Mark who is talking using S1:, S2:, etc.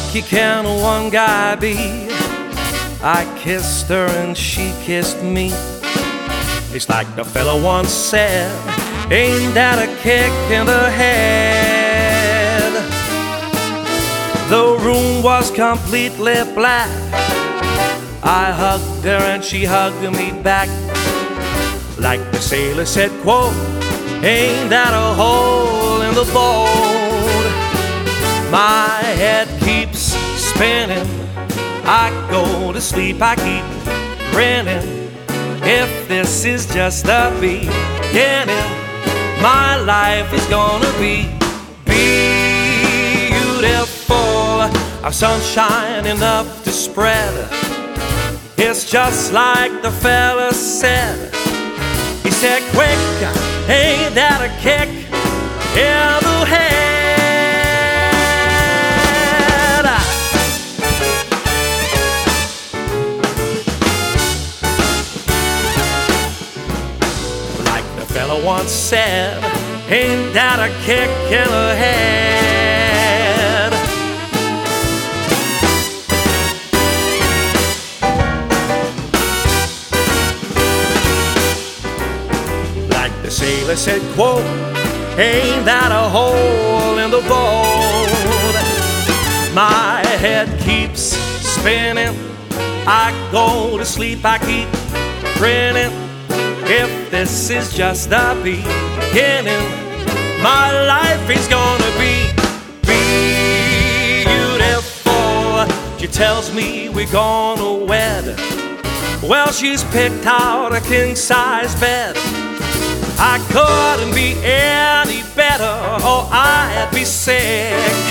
S1: lucky can one guy be? I kissed her and she kissed me. It's like the fella once said, ain't that a kick in the head? The room was completely black. I hugged her and she hugged me back. Like the sailor said, quote, ain't that a hole in the boat? My head keeps spinning. I go to sleep, I keep grinning. If this is just the beginning, my life is gonna be beautiful. Our sunshine enough to spread. It's just like the fella said. He said, quick, ain't that a kick in the head? Like the fella once said, ain't that a kick in the head? The sailor said, quote, ain't that a hole in the boat? My head keeps spinning. I go to sleep, I keep grinning. If this is just the beginning, my life is gonna be beautiful. She tells me we're gonna wed. Well, she's picked out a king-size bed. I couldn't be any better or I'd be sick.